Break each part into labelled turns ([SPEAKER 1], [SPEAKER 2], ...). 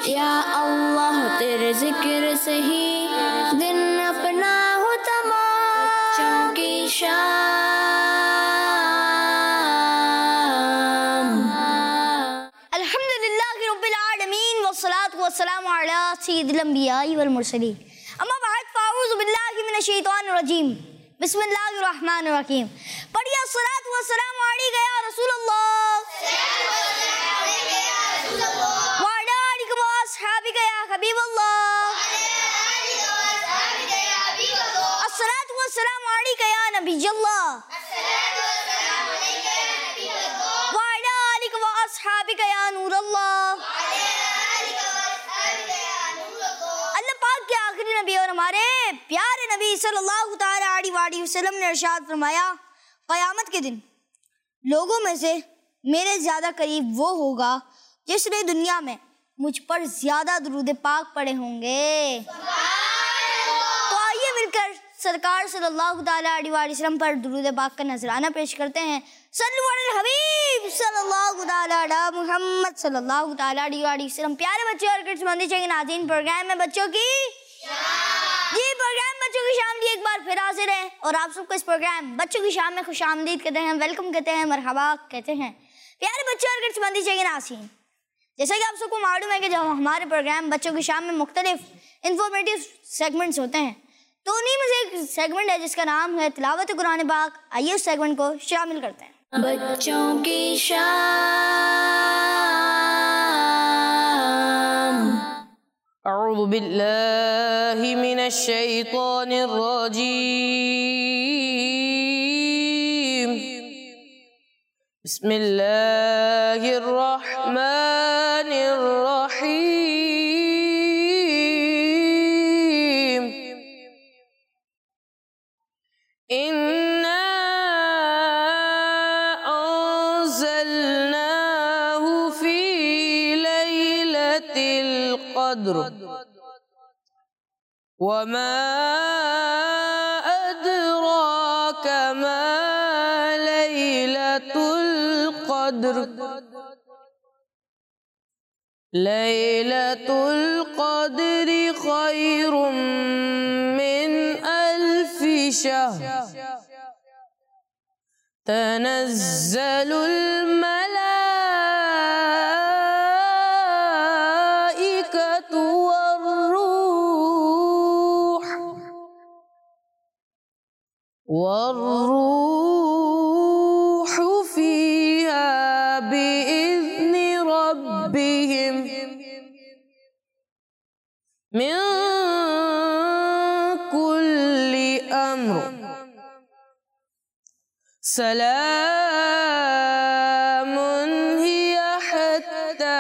[SPEAKER 1] या अल्लाह तेरे जिक्र से ही दिन अपना हो तमाम, बच्चों की शाम।
[SPEAKER 2] अल्हम्दुलिल्लाहि रब्बिल आलमीन वस्सलातु वस्सलामु अला सय्यिदिल अंबिया'i वल मुरसलीन। अम्मा बाद फ़अऊज़ु बिल्लाहि मिनश शैतानिर रजीम। बिस्मिल्लाहिर रहमानिर रहीम। पढ़िए अस्सलातु वस्सलामु अलैका या रसूलल्लाह व अला आलिका व अस्हाबिका या हबीबल्लाह। अस्सलातु वस्सलामु अलैका या नबियल्लाह व अला आलिका व अस्हाबिका या नूरल्लाह। अल्लाह पाक के आखिरी नबी और हमारे प्यारे नबी सल्लल्लाहु तआला अलैहि वसल्लम ने इरशाद फरमाया, क़यामत के दिन लोगों में से मेरे ज़्यादा करीब वो होगा जिसने दुनिया में मुझ पर ज़्यादा दुरूद पाक पढ़े होंगे। तो आइए मिलकर सरकार सल्लल्लाहु तआला अलैहि वसल्लम पर दुरूद पाक का नजराना पेश करते हैं। सल्लु अलल हबीब सल्लल्लाहु तआला अला मुहम्मद सल्लल्लाहु तआला अलैहि वसल्लम। प्यारे बच्चों और किड्समंदी चाहिए नाज़रीन, प्रोग्राम में बच्चों की प्रोग्राम बच्चों की शाम एक बार फिर हाजिर है और आप सबको इस प्रोग्राम बच्चों की शाम में खुशामदीद कहते हैं, वेलकम कहते हैं, मरहबा कहते हैं। प्यारे बच्चों और किड्समंदी चाहिए नाज़रीन, जैसा कि आप सबको मालूम है कि जब हमारे प्रोग्राम बच्चों की शाम में मुख्तलिफ इंफॉर्मेटिव सेगमेंट्स होते हैं, तो उन्हीं में से एक सेगमेंट है जिसका नाम है तिलावत कुरान पाक। आइए उस सेगमेंट को शामिल करते हैं।
[SPEAKER 1] बच्चों की शाम।
[SPEAKER 3] अऊज़ु बिल्लाहि मिनश शैतानिर रजीम। बिस्मिल्लाहिर रहमानिर रहीम। इन्ना अंज़लनाहु फी लैलतिल क़द्र वमा अदराक मा लैलतुल क़द्र। लैलतुल क़द्रि खैरुम मिन अल्फि शहर तनज़्ज़लुल मलाइकतु वर्रूह फ़ीहा बिइज़्नि रब्बिहिम मिन कुल्लि अम्र सलामुन हिया हत्ता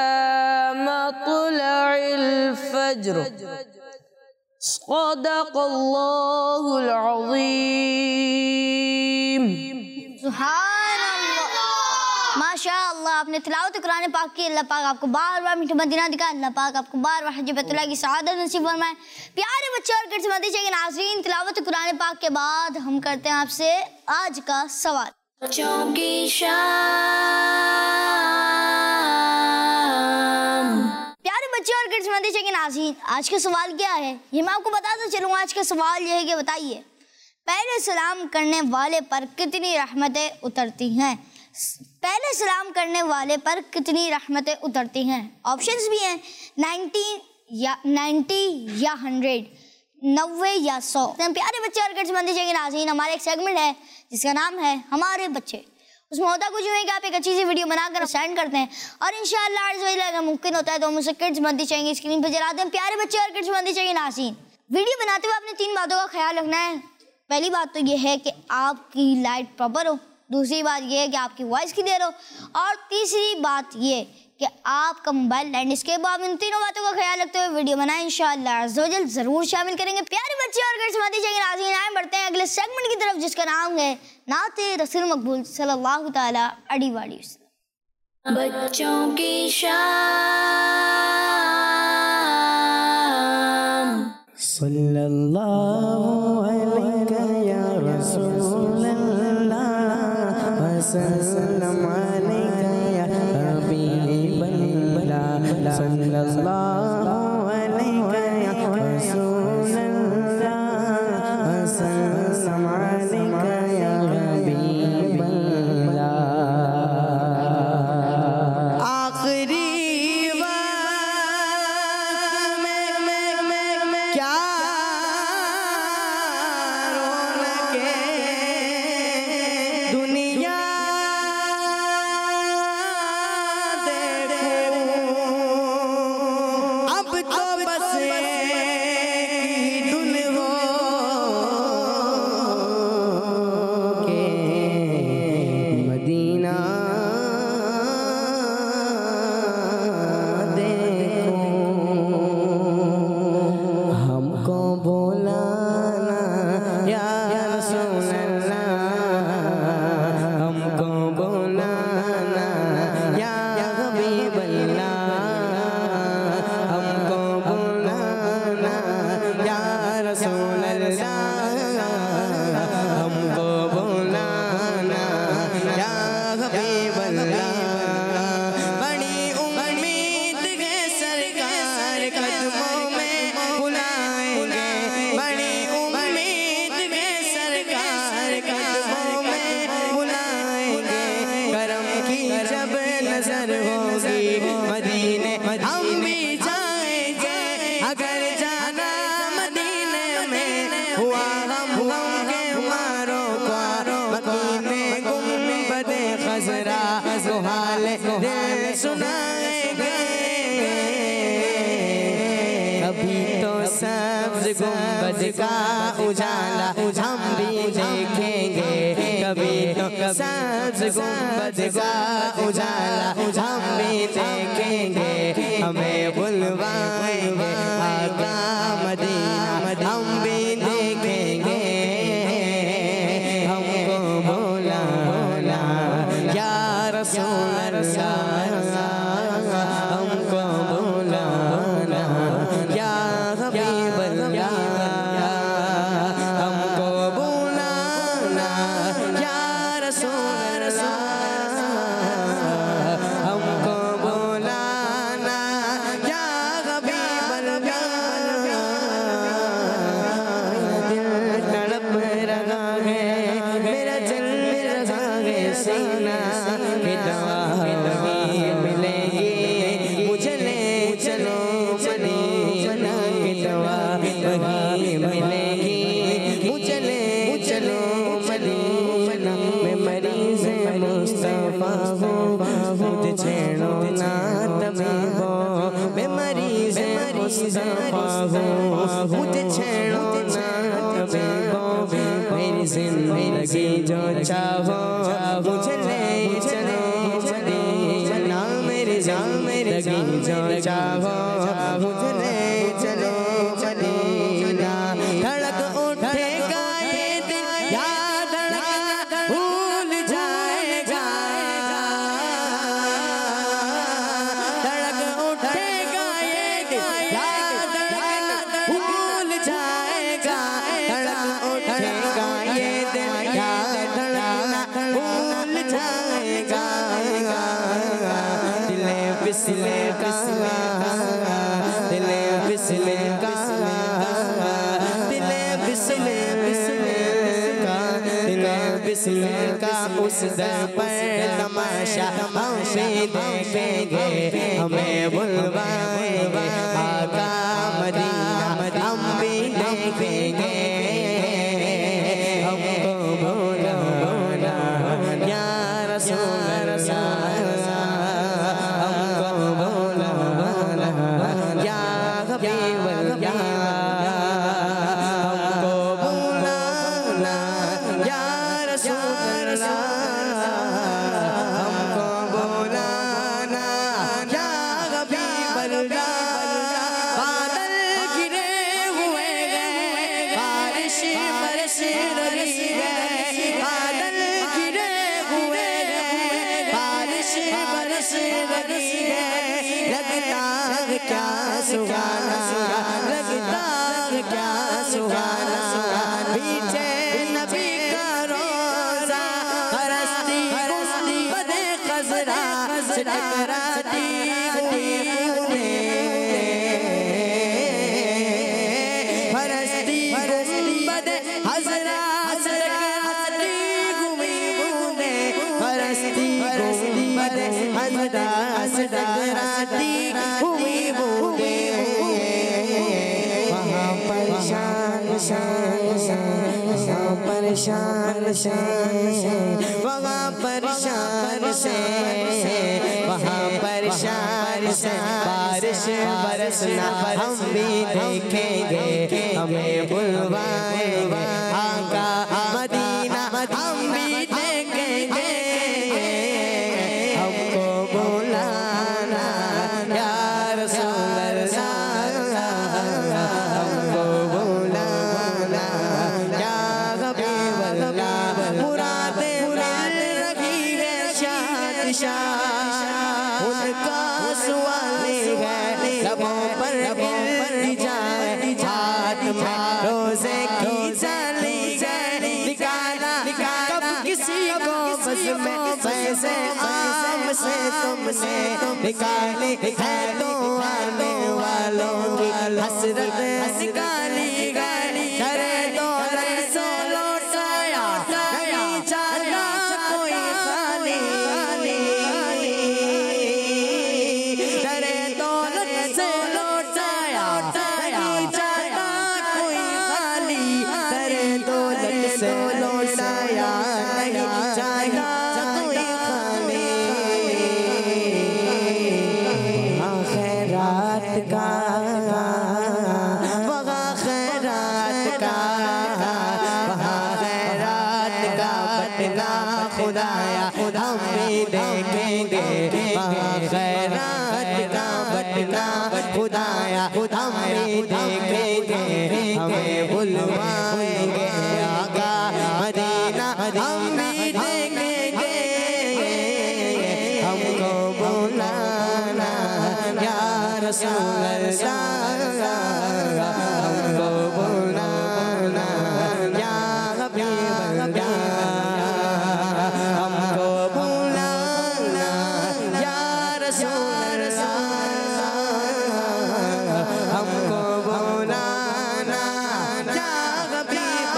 [SPEAKER 3] मत्लइल फज्र। सदक़ल्लाहुल अज़ीम।
[SPEAKER 2] सुभान अल्लाह, माशाअल्लाह। आपने तिलावत कुरान पाक की, अल्लाह पाक आपको बार बार मीठा मदीना दिखाए, अल्लाह पाक आपको बार बार हज बैतुल्लाह की सआदत नसीब फरमाए। प्यारे बच्चे और किड्समंदी चाहिए नाज़रीन, तिलावत कुरान पाक के बाद हम करते हैं आपसे आज का सवाल।
[SPEAKER 1] बच्चों की शाम।
[SPEAKER 2] प्यारे बच्चे और किड्समंदी चाहिए नाज़रीन, आज का सवाल क्या है ये मैं आपको बताता चलूँ। आज का सवाल यह है कि बताइए, पहले सलाम करने वाले पर कितनी रहमतें उतरती हैं? पहले सलाम करने वाले पर कितनी रहमतें उतरती हैं? ऑप्शंस भी हैं 90 या 100, 90 या 100। प्यारे बच्चे और किड्समंदी चाहिए नाज़रीन, हमारा एक सेगमेंट है जिसका नाम है हमारे बच्चे। उसमें होता कुछ यूँ है कि आप एक अच्छी सी वीडियो बनाकर सेंड करते हैं और इंशाअल्लाह अगर मुमकिन होता है तो हम उसे किड्समंदी चाहिए स्क्रीन पर जलाते हैं। प्यारे बच्चे और किड्समंदी चाहिए नाज़रीन, वीडियो बनाते हुए आपने 3 बातों का ख्याल रखना है। पहली बात तो ये है कि आपकी लाइट प्रॉपर हो, दूसरी बात ये है कि आपकी वॉइस क्लियर हो, और तीसरी बात ये कि आपका मोबाइल लैंडस्केप। आप इन तीनों बातों का ख्याल रखते हुए वीडियो बनाएं, इंशाअल्लाह अज़्ज़वजल ज़रूर शामिल करेंगे। प्यारे बच्चे और किड्समंदी चाहिए नाज़रीन, आए बढ़ते हैं अगले सेगमेंट की तरफ जिसका नाम है नाते रसूल मकबूल सल्लल्लाहु तआला अलैहि वसल्लम।
[SPEAKER 1] बच्चों की शाम।
[SPEAKER 4] सल्लल्लाहु अलैका या रसूलल्लाह वसल्लम अलैका या हबीबल्लाह सल्लल्लाहु
[SPEAKER 5] गुंबद का उजाला हम भी देखेंगे, कभी तो सब्ज गुंबद का उजाला हम भी देखेंगे। हमें बुलवाएंगे आका मदीना हम भी देखेंगे। हमको बुलाना या रसूल अल्लाह, हमको बुलाना या हबीब अल्लाह, हमको बुलाना या रसूल अल्लाह, हमको बुलाना या हबीब अल्लाह। दिल तड़प रहा है मेरा चल रहा है सीना की दवा मिलेगी मुझे, ले चलो मदीना की दवा वहीं मिलेगी मुझे, ले चलो मदीना। मैं मरीज़ मुस्तफ़ा हूँ मुझे छेड़ो ना तबीबो, मैं मरीज़ मुस्तफ़ा हूँ मुझे छेड़ो ना तबीबो। मेरी ज़िंदगी जो चाहो मुझे ले चलो मदीना, मेरी ज़िंदगी जो चाहो मुझे ले चलो मदीना। धड़क उठेगा ये दिल या धड़कना भूल जाएगा, धड़क उठेगा ये दिल या धड़कना भूल जाएगा, धड़क उठेगा ये दिल या धड़कना भूल जाएगा। दिले फिसले का, दिले फिसले का, दिले फिसले का, दिले फिसले का। उस दर पर तमाशा हम भी देखेंगे, हमें बुलवाएंगे आका मदीना हम भी देखेंगे। हमको बोला बोला या रसूल अल्लाह, हमको बोला बोला या हबीब अल्लाह, हमको बुलाना या रसूल अल्लाह, हमको बुलाना या हबीब अल्लाह। बादल गिरे हुए हैं बारिश बरस रही है, बादल गिरे हुए हैं बारिश बरस रही है। लगता है क्या सुहाना, लगता है क्या सुहाना, पीछे नबी का रोज़ा परस्ती गुंबदे खज़रा से टकराती हुई टकराती हुई बूंदें वहाँ परेशान परेशान वहाँ परेशान वहाँ परेशान बारिश बरसना हम भी देखेंगे हमें बुलवाएंगे आका मदीना हम भी देखेंगे हमको बुलाना या रसूल अल्लाह हमको बुलाना या हबीब अल्लाह मुरादें मिल रही है शाह उनका सवाल है लबों पर जाए हाथ में रोज़े की चली जाए निकाला कब किसी को बस में पैसे आम से तुमने निकाली है तो आने वालों की हसरत निकाली गई करे दौलत से लौटाया नहीं चाहता कोई खाली करे दौलत से लौटाया नहीं चाहता कोई खाली करे दौलत से लौटाया नहीं चाहता कोई खाली खैरात का वहाँ खैरात का वहाँ खैरात का बटना खुदाया हम भी देखेंगे वहाँ खैरात का बटना खुदाया हम भी देखेंगे हमें बुलवाएंगे आका मदीना हम भी देखेंगे हमको बुलाना या रसूल अल्लाह हमको बुलाना या हबीब अल्लाह हमको बुलाना या रसूल अल्लाह हमको बुलाना या हबीब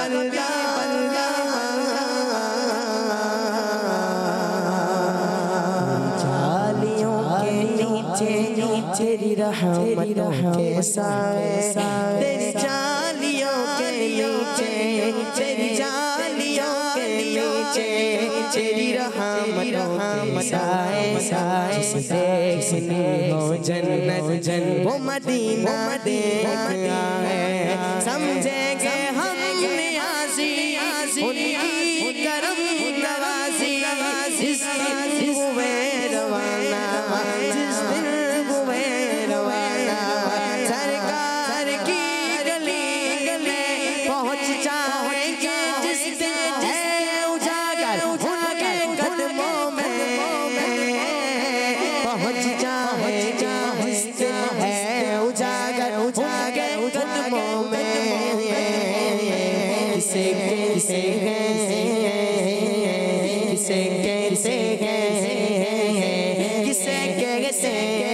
[SPEAKER 5] अल्लाह जालियों के नीचे तेरी रहमतों के साए तेरी जालियों के नीचे तेरी जालियों के नीचे तेरी रहमतों के साए देखनी हो जन्नत वो मदीना देखना है समझेंगे हम नियाज़ी उनकी करम नवाज़ी जिस दिन हुए रवाना जिस दिन हुए रवाना सरकार की गली में पहुँच जाएंगे जिस दिन है उजागर उनके कदमों में पहुँच जाएंगे जिस दिन है उजागर उनके कदमों में किसे किसे किसे कैसे किसे कैसे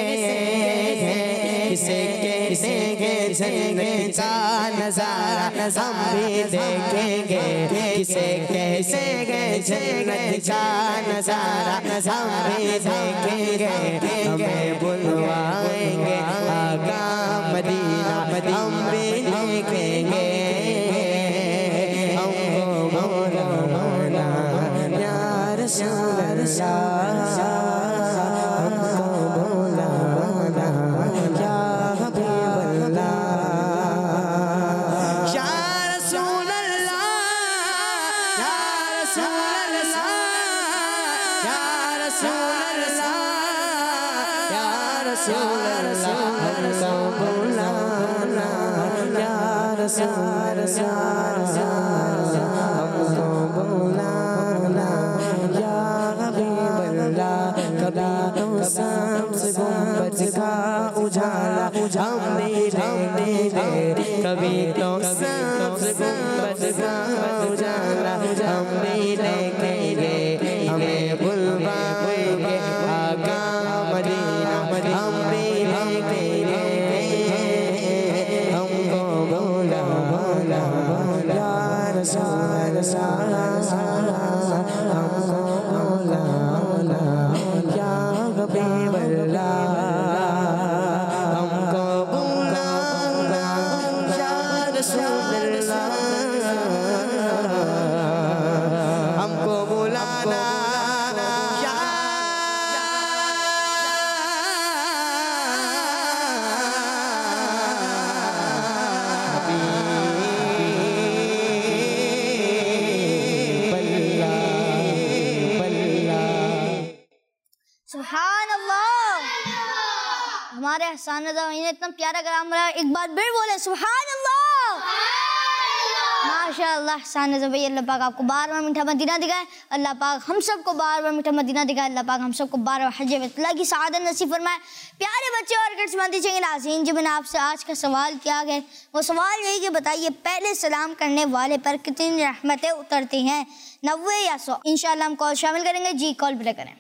[SPEAKER 5] किसे कैसे जन्नत का नजारा हम भी देखेंगे किसे कैसे जन्नत का नजारा हम भी देखेंगे हमें बुलवाएंगे आका मदीना हम भी देखेंगे हमको बुलाना या रसूल अल्लाह हमको बुलाना या हबीब अल्लाह या रसूल अल्लाह या रसूल अल्लाह या रसूल अल्लाह या रसूल अल्लाह हमको बुलाना या रसूल अल्लाह हमको बुलाना या हबीब अल्लाह कभी तो शम्स गुंबद का उजाला हम भी देखेंगे कभी तो शम्स गुंबद का उजाला हम भी देखेंगे हमें बुलवाएंगे आका मदीना हम भी देखेंगे हमको बोला बोला या रसूल अल्लाह हमको बोला बोला या हबीब अल्लाह
[SPEAKER 2] एहसान रज़ा भाई ने इतना प्यारा कलाम बोला, एक बार फिर बोले सुभान अल्लाह। माशाअल्लाह एहसान रज़ा भाई, अल्लाह पाक आपको बार बार मीठा मदीना दिखाए, अल्लाह पाक हम सबको बार बार मीठा मदीना दिखाए, अल्लाह पाक हम सबको बार बार हज बैतुल्लाह की सआदत नसीब फरमाए। प्यारे बच्चे और किस्मती चंगे नाज़रीन, जो मैंने आपसे आज का सवाल किया गया वो सवाल यही कि बताइए पहले सलाम करने वाले पर कितनी रहमतें उतरती हैं, 90 या 100? इंशाअल्लाह हम कॉल शामिल करेंगे। जी कॉल प्ले करें।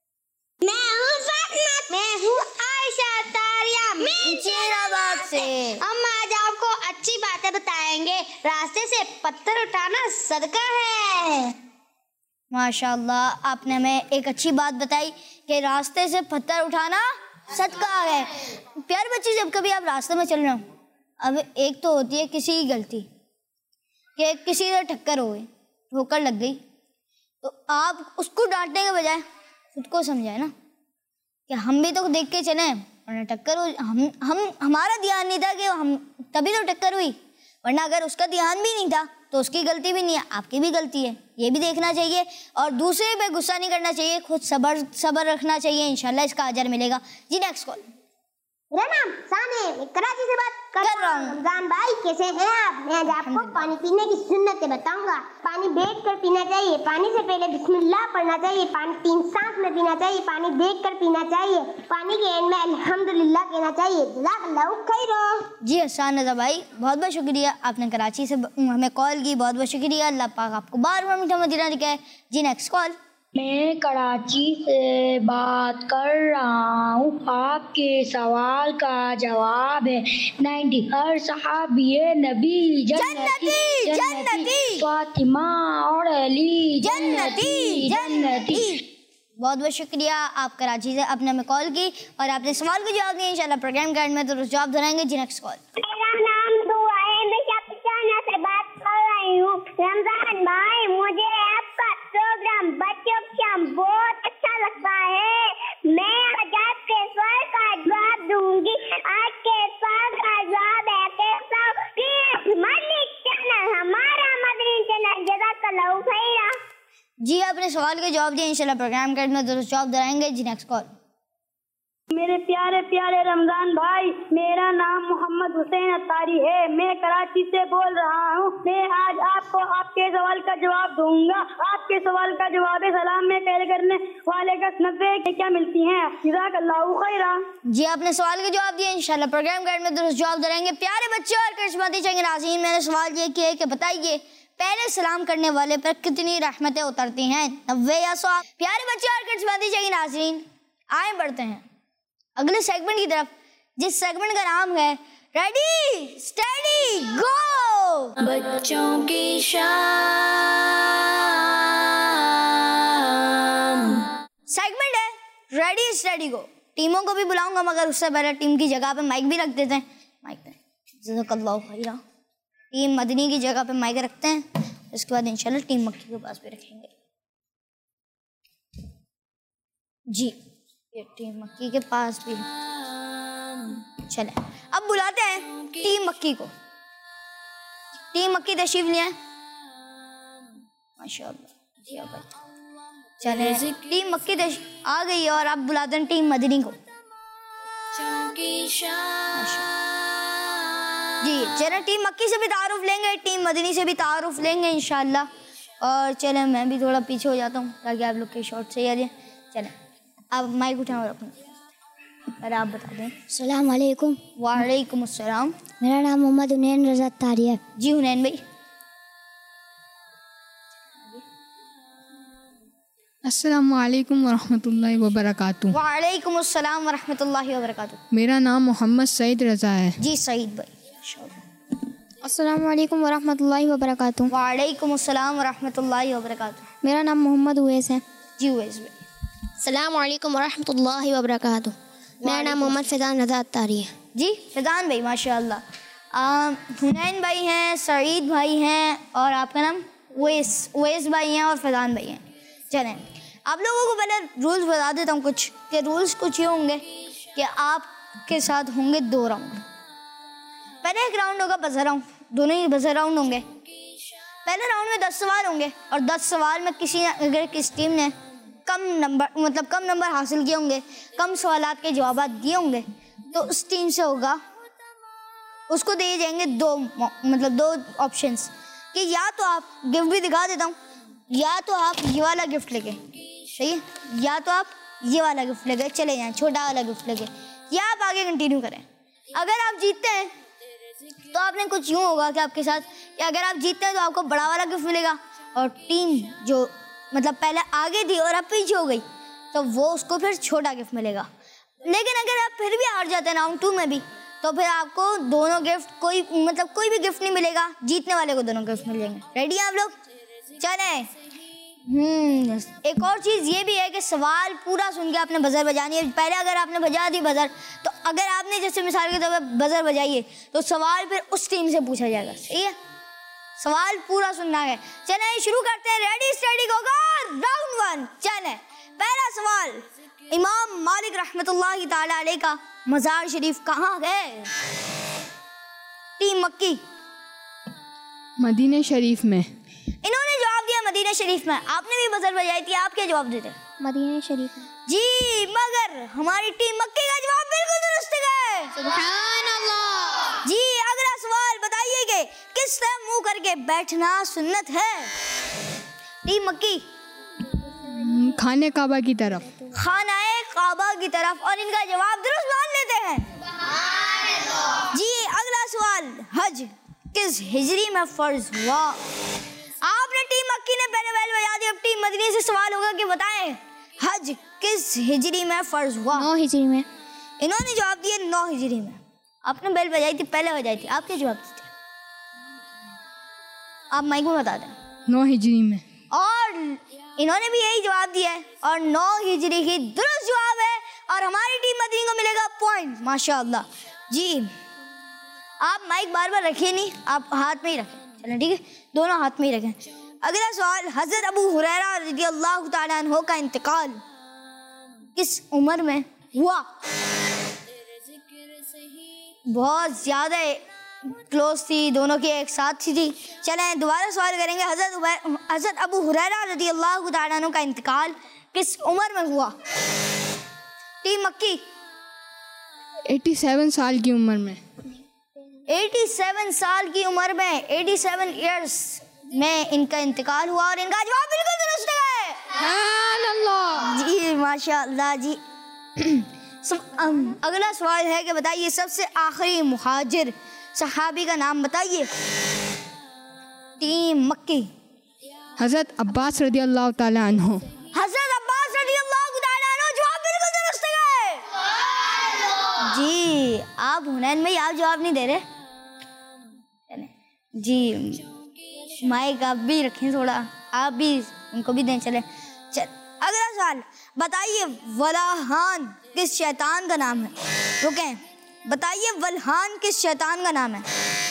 [SPEAKER 6] मैं हूँ आयशा तारिया
[SPEAKER 2] जिंदाबाद से।
[SPEAKER 6] हम आज आपको अच्छी बातें बताएंगे। रास्ते से पत्थर उठाना सदका है।
[SPEAKER 2] माशाअल्लाह, आपने हमें एक अच्छी बात बताई कि रास्ते से पत्थर उठाना सदका है। प्यारे बच्चे, जब कभी आप रास्ते में चल रहे हो, अब एक तो होती है किसी की गलती कि किसी से टक्कर हो गई, ठोकर लग गई, तो आप उसको डांटने के बजाय खुद को समझाए ना कि हम भी तो देख के चले, वरना टक्कर हो, हमारा ध्यान नहीं था कि हम तभी तो टक्कर हुई, वरना अगर उसका ध्यान भी नहीं था तो उसकी गलती भी नहीं है, आपकी भी गलती है, ये भी देखना चाहिए। और दूसरे पे गुस्सा नहीं करना चाहिए, खुद सब्र रखना चाहिए, इंशाल्लाह इसका अजर मिलेगा। जी नेक्स्ट कॉल।
[SPEAKER 6] मेरा नाम साने, मैं कराची से बात कर रहा हूँ। रमजान भाई कैसे हैं आप? मैं आज आपको पानी पीने की सुन्नतें बताऊंगा। पानी बैठ कर पीना चाहिए, पानी से पहले बिस्मिल्लाह पढ़ना चाहिए, पानी 3 सांस में पीना चाहिए, पानी देख कर पीना चाहिए, पानी के एंड में अल्हम्दुलिल्लाह कहना चाहिए। जज़ाकल्लाहु खैर।
[SPEAKER 2] जी हसन रज़ा भाई, बहुत बहुत शुक्रिया, आपने कराची से हमें कॉल की, बहुत बहुत शुक्रिया। अल्लाह पाक आपको बार बार मीठा मदीना दिखाए। जी नेक्स्ट कॉल।
[SPEAKER 7] मैं कराची से बात कर रहा हूँ। आपके सवाल का जवाब है 90। हर सहाबिये नबी जन्नती जन्नती, फातिमा और अली जन्नती जन्नती।
[SPEAKER 2] बहुत बहुत शुक्रिया, आप कराची से आपने हमें कॉल की और आपने सवाल को जवाब दिया। इंशाल्लाह प्रोग्राम के एंड में तो जवाब दोहराएंगे। जी नेक्स्ट कॉल।
[SPEAKER 6] मेरा नाम दुआ है, मैं शापिशाना से बात कर रही हूँ। रमजान भाई, मुझे आपका प्रोग्राम बच्चों शाम बहुत अच्छा लगता है। मैं आज आपके सवाल का जवाब दूंगी। आज के सवाल का जवाब है कि मलिक चैनल हमारा मदनी चैनल। जज़ाकल्लाहु खैर।
[SPEAKER 2] जी आपने सवाल के जवाब दिए, इंशाल्लाह प्रोग्राम के एंड में तो जवाब दोहराएंगे। जी नेक्स्ट कॉल।
[SPEAKER 7] मेरे प्यारे प्यारे रमजान भाई, मेरा नाम मोहम्मद हुसैन अतारी है, मैं कराची से बोल रहा हूँ। मैं आज आपको आपके सवाल का जवाब दूंगा। आपके सवाल का जवाब है सलाम में पहले करने वाले का 90 क्या मिलती हैं। जज़ाकल्लाहु खैर।
[SPEAKER 2] जी आपने सवाल के जवाब दिए, इंशाल्लाह प्रोग्राम के एंड में तो जवाब दोहराएंगे। प्यारे बच्चे और किस्मती चंगे नाज़रीन, मैंने सवाल ये किया कि बताइए पहले सलाम करने वाले पर कितनी रहमतें उतरती हैं, 90 या 100? प्यारे बच्चे और किस्मती चंगे नाज़रीन, आए बढ़ते हैं अगले सेगमेंट की तरफ, जिस सेगमेंट का नाम है रेडी स्टडी गो।
[SPEAKER 1] बच्चों की शाम।
[SPEAKER 2] सेगमेंट है रेडी स्टडी गो। टीमों को भी बुलाऊंगा, मगर उससे पहले टीम की जगह पे माइक भी रख देते हैं। माइक पे जज़ाकल्लाहु खैर। टीम मदनी की जगह पे माइक रखते हैं, उसके बाद इंशाल्लाह टीम मक्की के पास भी रखेंगे। जी ये टीम मक्की के पास भी। चले अब बुलाते हैं टीम मक्की को। टीम मक्की तशरीफ ले आए। माशाअल्लाह जी भाई, चले टीम मक्की आ गई और अब बुलाते हैं टीम मदनी को। जी चले टीम मक्की से भी तारुफ लेंगे, टीम मदनी से भी तारुफ लेंगे इंशाल्लाह। और चले मैं भी थोड़ा पीछे हो जाता हूँ ताकि आप लोग के शॉट सही आ जाए। चले आप माइक उठाओ अपना और आप बता दें।
[SPEAKER 6] अस्सलाम वालेकुम।
[SPEAKER 2] वालेकुम अस्सलाम।
[SPEAKER 6] मेरा नाम मोहम्मद हुनैन रज़ा तारी है।
[SPEAKER 2] जी हुनैन भाई।
[SPEAKER 8] अस्सलाम वालेकुम वरहमतुल्लाहि वबरकातुहू।
[SPEAKER 2] वालेकुम अस्सलाम वरहमतुल्लाहि वबरकातुहू।
[SPEAKER 8] मेरा नाम मोहम्मद सईद रज़ा है।
[SPEAKER 2] जी सईद भाई।
[SPEAKER 6] अस्सलाम वालेकुम वरहमतुल्लाहि वबरकातुहू।
[SPEAKER 2] वालेकुम अस्सलाम वरहमतुल्लाहि वबरकातुहू।
[SPEAKER 6] मेरा नाम मोहम्मद उवैस है।
[SPEAKER 2] जी उवैस भाई।
[SPEAKER 6] अस्सलाम वालेकुम वरहमतुल्लाहि वबरकातुहू। मेरा नाम मोहम्मद फैज़ान रज़ा तारी है।
[SPEAKER 2] जी फैज़ान भाई माशाअल्लाह। हुनैन भाई हैं, सईद भाई हैं और आपका नाम उवैस भाई हैं और फैज़ान भाई हैं। चलें आप लोगों को पहले रूल्स बता देता हूँ कुछ, कि रूल्स कुछ ये होंगे कि आपके साथ होंगे 2 राउंड। पहले एक राउंड होगा बजर राउंड, दोनों ही बजर राउंड होंगे। पहले राउंड में 10 सवाल होंगे और 10 सवाल में अगर किस टीम ने कम नंबर हासिल किए होंगे, कम सवालात के जवाब दिए होंगे, तो उस टीम से होगा, उसको दिए जाएंगे दो ऑप्शंस कि या तो आप गिफ्ट भी दिखा देता हूँ, या तो आप ये वाला गिफ्ट लेके, सही है, या तो आप ये वाला गिफ्ट लेके चले जाएं, छोटा वाला गिफ्ट लेके, या आप आगे कंटिन्यू करें। अगर आप जीतते हैं तो आपने कुछ यूँ होगा कि आपके साथ, या अगर आप जीतते हैं तो आपको बड़ा वाला गिफ्ट मिलेगा, और टीम जो मतलब पहले आगे थी और अब पीछे हो गई तो वो उसको फिर छोटा गिफ्ट मिलेगा। लेकिन अगर आप फिर भी हार जाते हैं राउंड 2 में भी, तो फिर आपको दोनों गिफ्ट कोई भी गिफ्ट नहीं मिलेगा, जीतने वाले को दोनों गिफ्ट मिल जाएंगे। रेडी हैं आप लोग? चलें। एक और चीज़ ये भी है कि सवाल पूरा सुन के आपने बजर बजानी है। पहले अगर आपने बजा दी बजर, तो अगर आपने जैसे मिसाल के तौर पर बजर बजाई है तो सवाल फिर उस टीम से पूछा जाएगा, सही है? सवाल पूरा सुनना है। चलें शुरू करते हैं। Ready steady go, round 1। चलें, पहला सवाल, इमाम मालिक रहमतुल्लाहि ताला अलैह का मज़ार शरीफ कहाँ है? टीम मक्की
[SPEAKER 8] मदीना शरीफ में।
[SPEAKER 2] इन्होंने जवाब दिया मदीना शरीफ में। आपने भी बजर बजाई थी, आप क्या जवाब देते?
[SPEAKER 1] मदीना शरीफ में।
[SPEAKER 2] जी, मगर हमारी टीम मक्की का जवाब बिल्कुल दुरुस्त है।
[SPEAKER 1] सुभान अल्लाह।
[SPEAKER 2] जी, अगला सवाल बताइए कि किस तरह मुंह करके बैठना सुन्नत है? टीम मक्की
[SPEAKER 8] खाने काबा की तरफ।
[SPEAKER 2] खानाए काबा की तरफ, और इनका जवाब दुरुस्त मान लेते हैं। जी, अगला सवाल, हज किस हिजरी में फर्ज हुआ? आपने टीम मक्की ने पहले बैल बजा दी, अब टीम मदीने से सवाल होगा कि बताएं हज किस हिजरी में फर्ज हुआ?
[SPEAKER 1] 9 हिजरी में।
[SPEAKER 2] इन्होंने जवाब दिया 9 हिजरी में। आपने बेल बजाई थी, पहले बजाई थी, आप क्या जवाब देते? आप माइक में बता दें।
[SPEAKER 8] 9 हिजरी में।
[SPEAKER 2] और इन्होंने भी यही जवाब दिया है, और 9 हिजरी ही दुरुस्त जवाब है, और हमारी टीम मदीने को मिलेगा पॉइंट। माशाअल्लाह। जी, आप माइक बार बार रखिए नहीं, आप हाथ में ही रखें। चलें, ठीक है, दोनों हाथ में ही रखें। अगला सवाल, हज़रत अबू हुरैरा रज़ियल्लाहु ताला अन्हु का इंतकाल किस उम्र में हुआ? बहुत ज़्यादा क्लोज थी, दोनों की एक साथ थी। चलें दोबारा सवाल करेंगे। हज़रत अबू हुरैरा रज़ियल्लाहु ताला अन्हु का इंतकाल किस उम्र में हुआ? टीम मक्की
[SPEAKER 8] 87 साल की उम्र में।
[SPEAKER 2] 87 साल की उम्र में, 87 ईयर्स में इनका इंतकाल हुआ, और इनका जवाब बिल्कुल दुरुस्त है।
[SPEAKER 8] सुभान अल्लाह।
[SPEAKER 2] जी माशाअल्लाह। जी अगला सवाल है कि बताइए सबसे आखिरी मुहाजिर सहाबी का नाम बताइए। टीम मक्की
[SPEAKER 8] हज़रत अब्बास रज़ियल्लाहु ताला अन्हु।
[SPEAKER 2] हज़रत अब्बास रज़ियल्लाहु ताला अन्हु, जवाब बिल्कुल दुरुस्त है। जी, आप हुनैन में आप जवाब नहीं दे रहे। जी, माइक आप भी रखें थोड़ा, आप भी उनको भी दें। चले अगला सवाल बताइए, वल्हान किस शैतान का नाम है? रुकें, बताइए वल्हान किस शैतान का नाम है?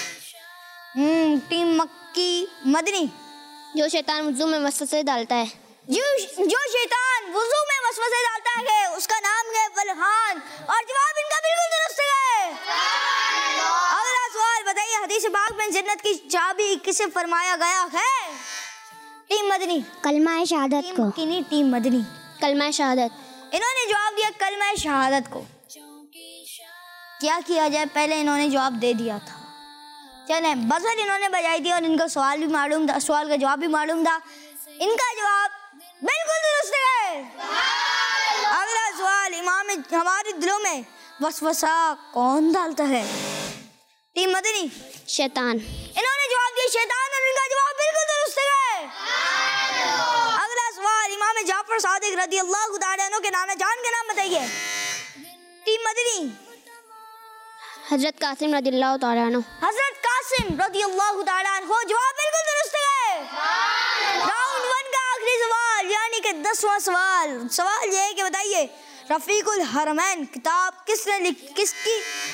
[SPEAKER 2] टीम मक्की मदनी।
[SPEAKER 1] जो शैतान वुज़ू में वसवसे डालता है।
[SPEAKER 2] जो शैतान वुज़ू में वसवसे डालता है उसका नाम है वल्हान, और जवाब इनका बिल्कुल दुरुस्त है। अगला सवाल बताइए, हदीस पाक में जन्नत की चाबी किसे फरमाया गया है? टीम मदनी।
[SPEAKER 1] कलमा शहादत को।
[SPEAKER 2] टीम मदनी।
[SPEAKER 1] कलमा शहादत।
[SPEAKER 2] इन्होंने जवाब दिया कलमा शहादत को। क्या किया जाए, पहले इन्होंने जवाब दे दिया था। चले, बजर इन्होंने बजाई थी और इनका सवाल भी मालूम था, सवाल का जवाब भी मालूम था। इनका जवाब बिल्कुल दुरुस्त है। अगला सवाल, इमाम हमारे दिलों में वसवसा कौन डालता है? टीम मदनी।
[SPEAKER 1] शैतान।
[SPEAKER 2] इन्होंने जवाब दिया शैतान, और इनका जवाब बिल्कुल दुरुस्त है। अगला सवाल, इमाम जाफर सादिक रज़ियल्लाहु ताला अन्हु के नाना जान के नाम बताइए। टीम मदनी।
[SPEAKER 1] हज़रत कासिम रज़ियल्लाहु ताला अन्हु।
[SPEAKER 2] हज़रत कासिम रज़ियल्लाहु ताला अन्हु, जवाब बिल्कुल दुरुस्त है। राउंड 1 का आखिरी सवाल, यानी कि 10वां सवाल। सवाल ये है कि बताइए रफ़ीकुल हरमैन किताब किसकी?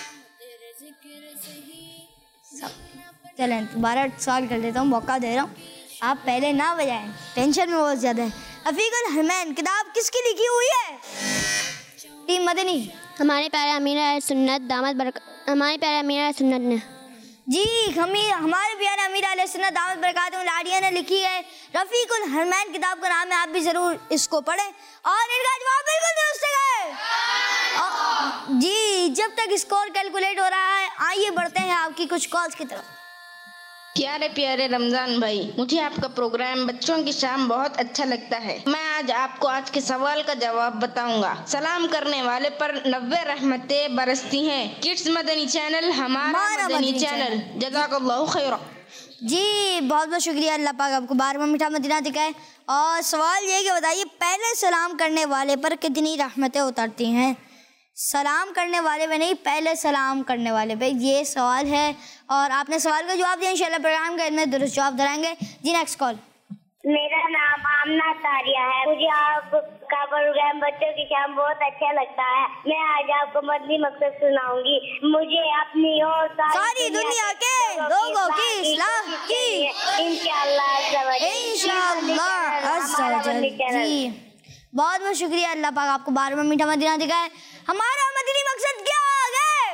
[SPEAKER 2] चलें दोबारा सवाल कर लेता हूँ, मौका दे रहा हूँ, आप पहले ना बजाएं, टेंशन में बहुत ज़्यादा है। रफ़ीकुल हरमैन किताब किसकी लिखी हुई है? टीम मदनी।
[SPEAKER 1] हमारे प्यारे अमीर सुन्नत दामद हमारे प्यारे अमीर सुन्नत ने।
[SPEAKER 2] जी, हमारे प्यारे अमीर अहले सुन्नत दामद बरकातुहू लाड़िया ने लिखी है। रफ़ीकुल हरमैन किताब का नाम है, आप भी ज़रूर इसको पढ़ें, और इनका जवाब बिल्कुल दुरुस्त है। जी, जब तक स्कोर कैलकुलेट हो रहा है, आइए बढ़ते हैं आपकी कुछ कॉल्स की तरफ।
[SPEAKER 9] प्यारे प्यारे रमजान भाई, मुझे आपका प्रोग्राम बच्चों की शाम बहुत अच्छा लगता है। मैं आज आपको आज के सवाल का जवाब बताऊंगा। सलाम करने वाले पर 90 रहमतें बरसती हैं। किड्स मदनी चैनल हमारा मदनी चैनल। जज़ाकल्लाहु खैरा।
[SPEAKER 2] जी, बहुत बहुत शुक्रिया। अल्लाह पाक आपको बार-बार मीठा मदीना दिखाए। और सवाल ये कि बताइए, पहले सलाम करने वाले पर कितनी रहमतें उतरती हैं? सलाम करने वाले पे नहीं, पहले सलाम करने वाले पे, ये सवाल है। और आपने सवाल का जवाब दिया, इंशाल्लाह प्रोग्राम के में दुरुस्त जवाब दिलाएंगे। जी, नेक्स्ट कॉल।
[SPEAKER 6] मेरा नाम आमना तारिया है। मुझे आपका प्रोग्राम बच्चों की शाम बहुत अच्छा लगता है। मैं आज आपको मदनी मकसद सुनाऊंगी। मुझे अपनी और
[SPEAKER 2] सारी दुनिया के लोगों की इस्लाह की
[SPEAKER 6] इंशाअल्लाह।
[SPEAKER 2] जी, बहुत बहुत शुक्रिया। अल्लाह पाक आपको बार-बार मीठा मदीना दिखाए। हमारा मदनी मकसद क्या है?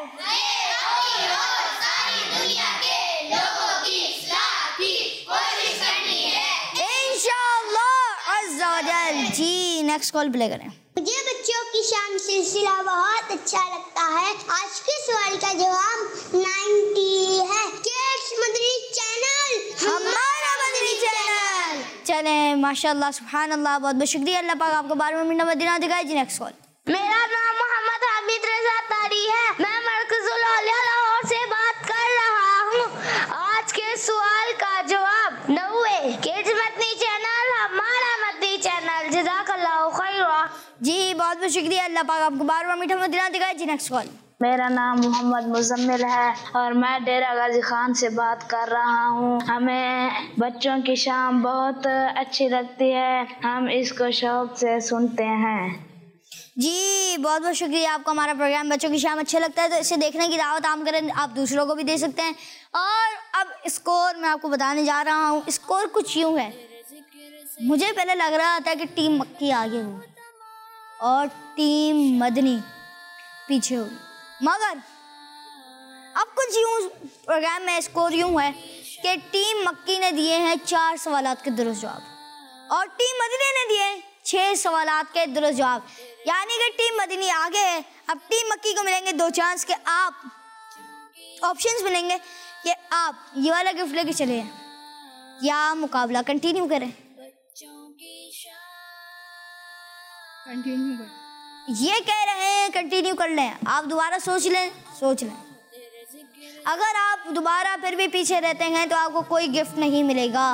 [SPEAKER 2] इंशाअल्लाह अज़्ज़ा वजल। जी, नेक्स्ट कॉल प्ले करें।
[SPEAKER 6] मुझे बच्चों की शाम सिलसिला बहुत अच्छा लगता है। आज के सवाल का जवाब 90 है। किड्स मदनी चैनल
[SPEAKER 2] हमारा मदनी चैनल। चले, माशाअल्लाह, सुभान अल्लाह, बहुत बहुत शुक्रिया। अल्लाह पाक आपको बार-बार मीठा मदीना दिखाए। जी, नेक्स्ट कॉल।
[SPEAKER 6] मेरा नाम मोहम्मद हामिद रजा तारी है। मैं मरकजुल औलिया लाहौर से बात कर रहा हूँ। आज के सवाल का जवाब 90। किड्स मदनी चैनल हमारा मदनी चैनल। जज़ाकल्लाहु खैरा।
[SPEAKER 2] जी, बहुत बहुत शुक्रिया। अल्लाह पाक आपको बार-बार मीठा मदीना दिखाए। जी, नेक्स्ट कॉल।
[SPEAKER 10] मेरा नाम मोहम्मद मुजम्मिल है और मैं डेरा गाजी खान से बात कर रहा हूँ। हमें बच्चों की शाम बहुत अच्छी लगती है। हम इसको शौक से सुनते हैं।
[SPEAKER 2] जी, बहुत बहुत शुक्रिया आपको। हमारा प्रोग्राम बच्चों की शाम अच्छा लगता है, तो इसे देखने की दावत आम करें, आप दूसरों को भी दे सकते हैं। और अब स्कोर मैं आपको बताने जा रहा हूँ। स्कोर कुछ यूँ है। मुझे पहले लग रहा था कि टीम मक्की आगे हो और टीम मदनी पीछे हो, मगर अब कुछ यूँ प्रोग्राम में स्कोर यूँ है कि टीम मक्की ने दिए हैं 4 सवालात के दुरुस्त जवाब और टीम मदनी ने दिए 6 सवालात के दुरुस्त जवाब। यानी कि टीम मदनी आगे है। अब टीम मक्की को मिलेंगे 2 चांस के आप ऑप्शंस मिलेंगे कि आप ये वाला गिफ्ट लेके चले या मुकाबला कंटिन्यू करें।
[SPEAKER 8] कंटिन्यू कर।
[SPEAKER 2] ये कह रहे हैं कंटिन्यू कर लें। आप दोबारा सोच लें। अगर आप दोबारा फिर भी पीछे रहते हैं तो आपको कोई गिफ्ट नहीं मिलेगा।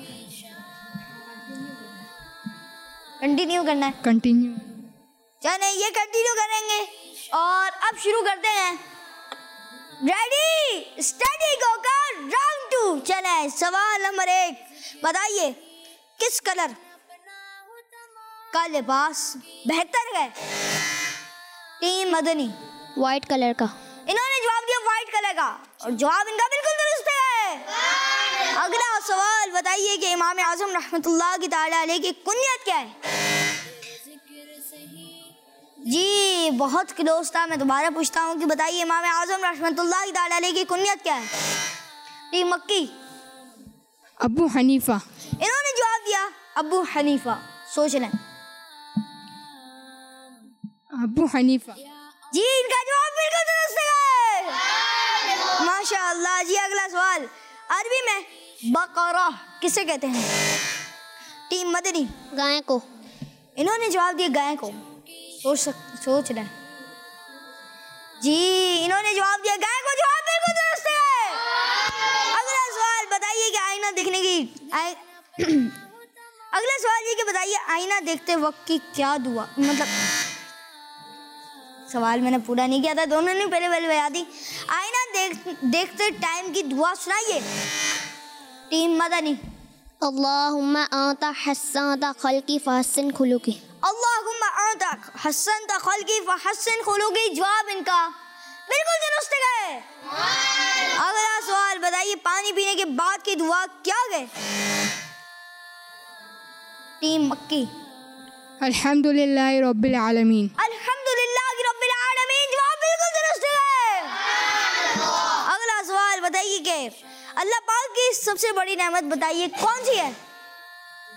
[SPEAKER 2] कंटिन्यू करना है।
[SPEAKER 8] कंटिन्यू।
[SPEAKER 2] चले, ये कंटिन्यू करेंगे और अब शुरू करते हैं। रेडी स्टडी गो कर राउंड 2। चले, सवाल नंबर 1 बताइए, किस कलर का लिबास बेहतर है? टीम मदनी
[SPEAKER 1] वाइट कलर का।
[SPEAKER 2] इन्होंने जवाब दिया वाइट कलर का और जवाब इनका बिल्कुल दुरुस्त है। अगला सवाल बताइए कि इमाम आजम रहमतुल्लाह की ताला अलैह की कुनियत क्या है? जी, बहुत क्लोज था। मैं दोबारा पूछता हूँ कि बताइए इमाम आजम रहमतुल्लाह की ताला अलैह की कुनियत क्या है? टीम मक्की
[SPEAKER 8] अबू हनीफा।
[SPEAKER 2] इन्होंने जवाब दिया अबू हनीफा। सोच लें।
[SPEAKER 8] अबू हनीफा।
[SPEAKER 2] जी, इनका जवाब बिल्कुल दुरुस्त है। माशाअल्लाह। जी, अगला सवाल, अरबी में बकरा किसे कहते हैं? टीम मदनी
[SPEAKER 1] गाय को।
[SPEAKER 2] इन्होंने जवाब दिया गाय को। सोच लें। जी, इन्होंने जवाब दिया गाय को। जवाब बिल्कुल दुरुस्त है। अगला सवाल बताइए कि आईना दिखने की अगला सवाल ये कि बताइए आईना देखते वक्त की क्या दुआ, मतलब सवाल मैंने पूरा नहीं किया था, दोनों ने पहले बता दी। आईना देखते टाइम की दुआ सुनाइए। टीम मदनी
[SPEAKER 1] अल्लाहुम्मा आता हस्सनता खल्की फहस्सिन खुलुकी।
[SPEAKER 2] अल्लाहुम्मा आता हस्सनता खल्की फहस्सिन खुलुकी। जवाब इनका बिल्कुल दुरुस्त है। अगला सवाल बताइए, पानी पीने के बाद की दुआ क्या है? टीम मक्की
[SPEAKER 8] अल्हम्दुलिल्लाहि रब्बिल आलमीन।
[SPEAKER 2] अल्हम्दुलिल्लाहि रब्बिल आलमीन। जवाब बिल्कुल दुरुस्त है। अगला सवाल बताइए कि अल्लाह पाक की सबसे बड़ी नेमत बताइए कौन सी है?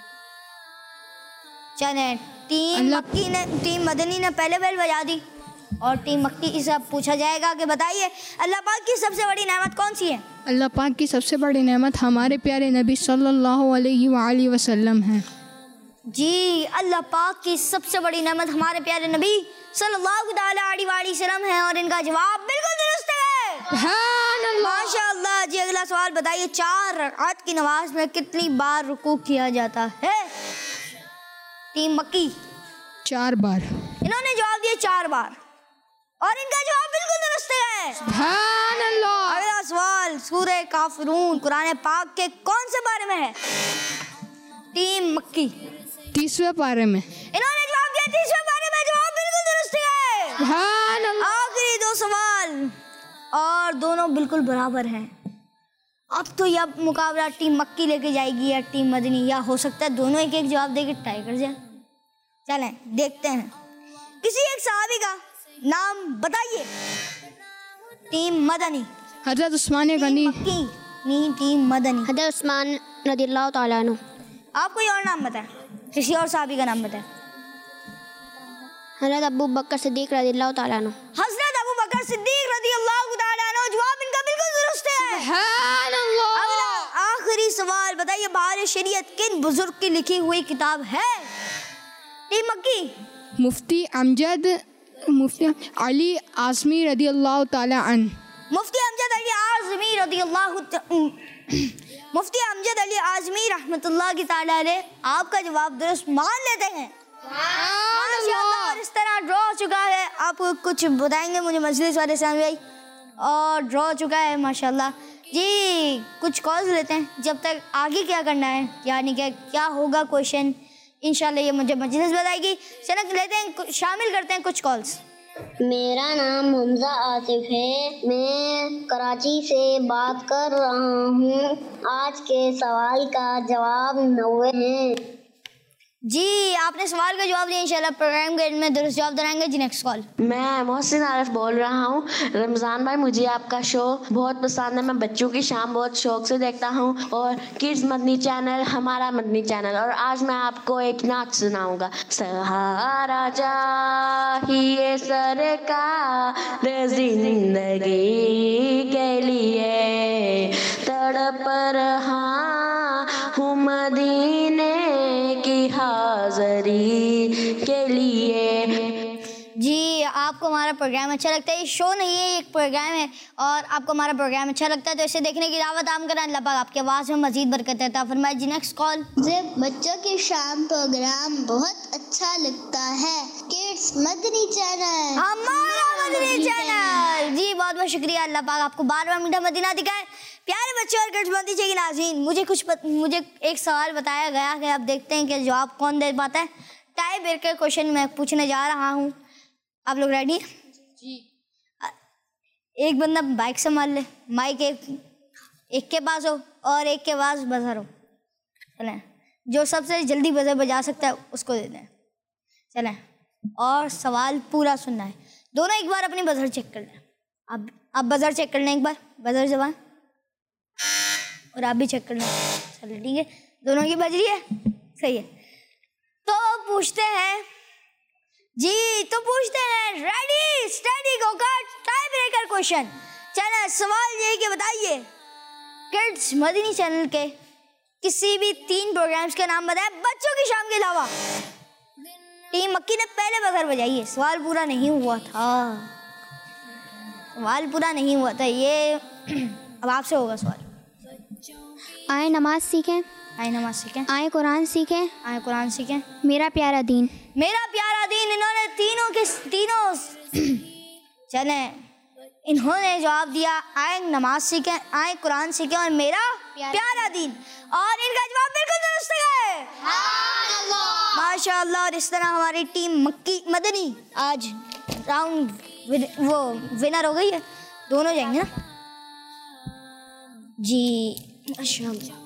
[SPEAKER 2] चले, टीम मक्की ने टीम मदनी ने पहले बेल बजा दी। और टीम मक्की से पूछा जाएगा कि बताइए अल्लाह पाक की सबसे बड़ी नेमत कौन सी है?
[SPEAKER 8] अल्लाह पाक की सबसे बड़ी नेमत हमारे प्यारे नबी सल्लल्लाहु अलैहि वसल्लम है।
[SPEAKER 2] जी, अल्लाह पाक की सबसे बड़ी नेमत हमारे प्यारे नबी सल्लल्लाहु अलैहि वसल्लम है और इनका जवाब बिल्कुल दुरुस्त है। माशाअल्लाह। जी अगला सवाल बताइए, 4 रकात की नमाज में कितनी बार रुकू किया जाता है? टीम मक्की
[SPEAKER 8] 4 बार।
[SPEAKER 2] इन्होंने जवाब दिया 4 बार और इनका जवाब बिल्कुल दुरुस्त है।
[SPEAKER 8] सुभान अल्लाह।
[SPEAKER 2] अगला सवाल सूरह काफिरून कुरान पाक के कौन से बारे में है? टीम मक्की
[SPEAKER 8] 30वें पारे में।
[SPEAKER 2] इन्होंने जवाब दिया 30वें पारे में, जवाब बिल्कुल दुरुस्त है।
[SPEAKER 8] सुभान अल्लाह।
[SPEAKER 2] आखिरी 2 सवाल और दोनों बिल्कुल बराबर हैं। अब तो यह मुकाबला टीम मक्की लेके जाएगी या टीम मदनी, या हो सकता है दोनों एक एक जवाब देके टाई कर जाए। चलें देखते हैं। किसी एक सहाबी का नाम बताइए। टीम मदनी
[SPEAKER 8] हज़रत उस्मान गनी।
[SPEAKER 2] नहीं, टीम मदनी
[SPEAKER 1] हज़रत उस्मान रज़ियल्लाहु ताला अन्हु।
[SPEAKER 2] आप कोई और नाम बताएं, किसी और सहाबी का नाम बताएं।
[SPEAKER 1] हज़रत अबू बकर सिद्दीक रज़ियल्लाहु ताला अन्हु।
[SPEAKER 2] हज़रत अबू बकर सिद्दीक रज़ियल्लाहु ताला अन्हु, जवाब इनका बिल्कुल दुरुस्त है।
[SPEAKER 8] सुभान अल्लाह।
[SPEAKER 2] अगला आखिरी सवाल बताइए, बहार शरीयत किन बुजुर्ग की लिखी हुई किताब है? टीम मक्की
[SPEAKER 8] मुफ्ती अली आज़मी रज़ियल्लाहु ताला अन्हु।
[SPEAKER 2] मुफ्ती अमजद अली आज़मी रहमतुल्लाह की ताला अलैह। आपका जवाब दुरुस्त मान लेते हैं। माशाअल्लाह। और इस तरह ड्रॉ हो चुका है। आप कुछ बताएंगे मुझे मजलिस वाले साहब भाई? और ड्रॉ हो चुका है माशाअल्लाह। जी कुछ कॉल्स लेते हैं, जब तक आगे क्या करना है, यानी कि क्या होगा क्वेश्चन, इंशाल्लाह ये मुझे मजलिस बताएगी। चलो लेते हैं, शामिल करते हैं कुछ कॉल्स।
[SPEAKER 6] मेरा नाम हमजा आसिफ है, मैं कराची से बात कर रहा हूँ। आज के सवाल का जवाब 90 है।
[SPEAKER 2] जी आपने सवाल का जवाब दिया, इंशाल्लाह प्रोग्राम के एंड में दुरुस्त जवाब दिलाएंगे। जी नेक्स्ट कॉल।
[SPEAKER 11] मैं मोहसिन आरिफ बोल रहा हूँ। रमज़ान भाई मुझे आपका शो बहुत पसंद है, मैं बच्चों की शाम बहुत शौक से देखता हूँ और किड्स मदनी चैनल हमारा मदनी चैनल। और आज मैं आपको एक नाच सुनाऊंगा। सहारा चाहिए सरकार जिंदगी के लिए, तड़प रहा हूँ मदीने की हाज़री के लिए।
[SPEAKER 2] जी आपको हमारा प्रोग्राम अच्छा लगता है? ये शो नहीं है, एक प्रोग्राम है और आपको हमारा प्रोग्राम अच्छा लगता है तो इसे देखने की दावत आम करें। अल्लाह पाक आपकी आवाज़ में मजीद बरकत देता फरमाए। जी नेक्स्ट कॉल।
[SPEAKER 6] मुझे बच्चों की शाम प्रोग्राम बहुत अच्छा लगता है, किड्स मदनी चैनल,
[SPEAKER 2] हमारा मदनी चैनल। जी बहुत बहुत शुक्रिया। अल्लाह पाक आपको बार-बार मीठा मदीना दिखाए। प्यारे बच्चे और किड्स मदनी चैनल नाज़रीन, मुझे एक सवाल बताया गया है, अब देखते हैं कि जवाब कौन दे पाता है। टाई ब्रेकर क्वेश्चन मैं पूछने जा रहा हूँ, आप लोग रेडी? जी। एक बंदा बाइक संभाल ले, माइक एक के पास हो और एक के पास बजर हो। चलें, जो सबसे जल्दी बजर बजा सकता है उसको दे दें। चलें, और सवाल पूरा सुनना है। दोनों एक बार अपनी बजर चेक कर लें। आप बजर चेक कर लें एक बार, बजर जबान, और आप भी चेक कर लें। चलिए ठीक है, दोनों की बज रही है, सही है। तो पूछते हैं जी, तो पूछते हैं, ready steady go cut, tie breaker question. चलो सवाल ये कि बताइए किड्स मदनी चैनल के किसी भी 3 प्रोग्राम्स के नाम बताए बच्चों की शाम के अलावा। टीम मक्की ने पहले बजर बजाई है, सवाल पूरा नहीं हुआ था, सवाल पूरा नहीं हुआ था ये। अब आपसे होगा सवाल।
[SPEAKER 1] आए नमाज सीखें,
[SPEAKER 2] आए नमाज सीखें,
[SPEAKER 1] आए कुरान सीखें,
[SPEAKER 2] आए कुरान सीखें,
[SPEAKER 1] मेरा प्यारा दीन,
[SPEAKER 2] मेरा प्यारा दीन। इन्होंने तीनों चलें, इन्होंने जवाब दिया आए नमाज सीखें, आए कुरान सीखें और मेरा प्यारा दीन, और इनका जवाब बिल्कुल दुरुस्त है। माशाअल्लाह। और इस तरह हमारी टीम मक्की मदनी आज राउंड वो विनर हो गई है। दोनों जाएंगे ना जी, माशाअल्लाह।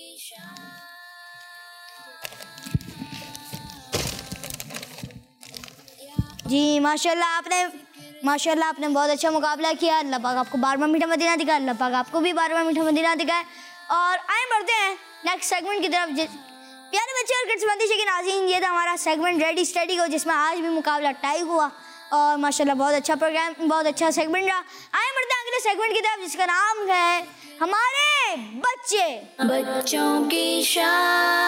[SPEAKER 2] जी माशाल्लाह आपने बहुत अच्छा मुकाबला किया। अल्लाह पाक आपको बार-बार मीठा मदीना दिखाए, अल्लाह पाक आपको भी बार-बार मीठा मदीना दिखाए। और आए बढ़ते हैं नेक्स्ट सेगमेंट की तरफ। प्यारे बच्चे और किड्स मदनी के नाज़रीन, ये था हमारा सेगमेंट रेडी स्टडी को, जिसमें आज भी मुकाबला टाई हुआ। और माशाल्लाह बहुत अच्छा प्रोग्राम, बहुत अच्छा सेगमेंट रहा। आइए बढ़ते हैं अगले सेगमेंट की तरफ जिसका नाम है हमारे बच्चे।
[SPEAKER 1] बच्चों की शाम।